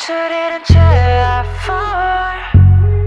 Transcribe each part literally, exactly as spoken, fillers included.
비추리는 채 I fall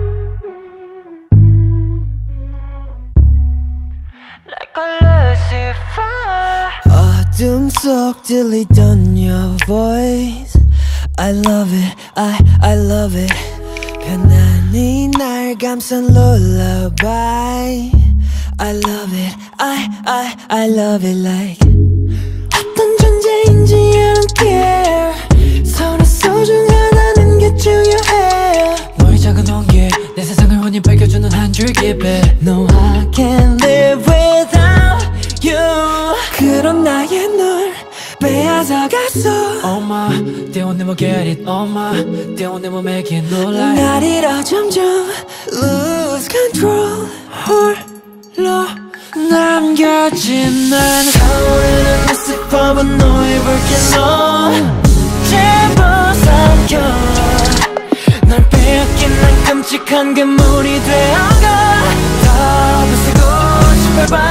like a Lucifer. 어둠 속 들리던 your voice I love it, I, I love it. 편안히 날 감싼 lullaby I love it, I, I, I love it like 어떤 존재인지 I don't care 서로 소중하다는 게 중요해 너의 작은 온기 내 세상을 환히 밝혀주는 한 줄기 빛 No I can't live without you 그런 나의 널 빼앗아갔어 Oh my, they will never get it Oh my, they will never make it no lie 날 잃어 점점 lose control 홀로 남겨진 난 타오르는 Lucifer은 너의 볼케노 제발 삼켜 널 빼앗긴 난 끔찍한 괴물이 되어가 다 부수고 싶어 봐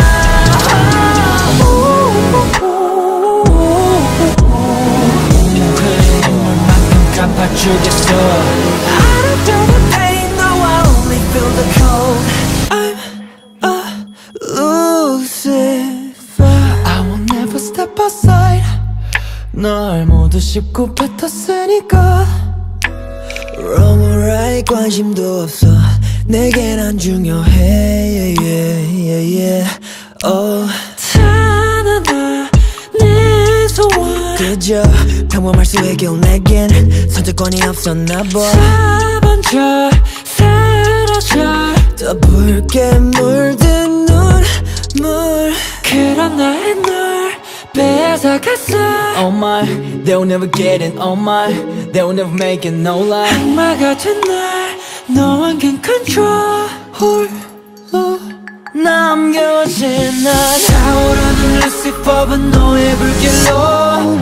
갚아주겠어 I don't feel the pain, no I only feel the cold I'm a Lucifer I will never step aside 널 모두 씹고 뱉었으니까 Wrong or right 관심도 없어 내겐 안 중요해 yeah, yeah, yeah, yeah. Oh. 하나나 내 소원 그저 평범할 수있길 내겐 선택권이 없었나 봐 사번져 사라져 더 붉게 물든 눈물 그런 나의 널 빼앗아갔어 Oh my, they'll never get it Oh my, they'll never make it no lie 악마가 된 날 No one can control 홀로 남겨진 난 타오르는 루시퍼는 너의 불길로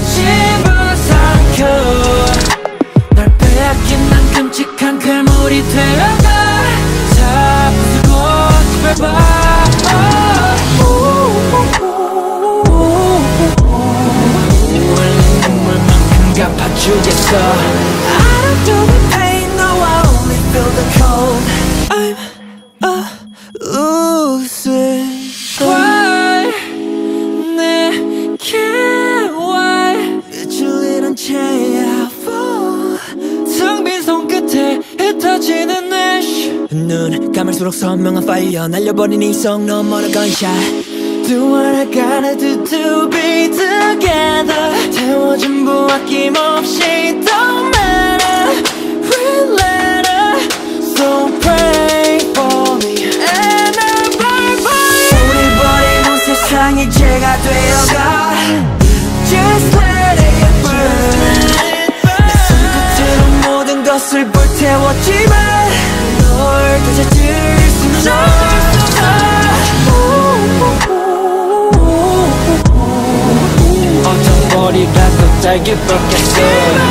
집어삼켜 널 빼앗긴 난 끔찍한 괴물이 되어가 다 부수고 싶어 봐 흘린 눈물만큼 갚아주겠어 I don't feel the pain, no I only feel the cold I'm a Lucifer Why 내게 why 빛을 잃은 채 I fall 텅 빈 손끝에 흩어지는 애쉬 눈 감을수록 선명한 fire 날려버린 이성 너머로 gunshot Do what I gotta do to be together 태워진 부 아낌없이 Don't matter Real letter So pray for me And I'll pray for you 우리 버리는 세상이 죄가 되어가 Just let it burn 내 손끝으로 모든 것을 불태웠지만 널 되찾을 수는 없어 어떤 머리가 또 달기 뻗겠어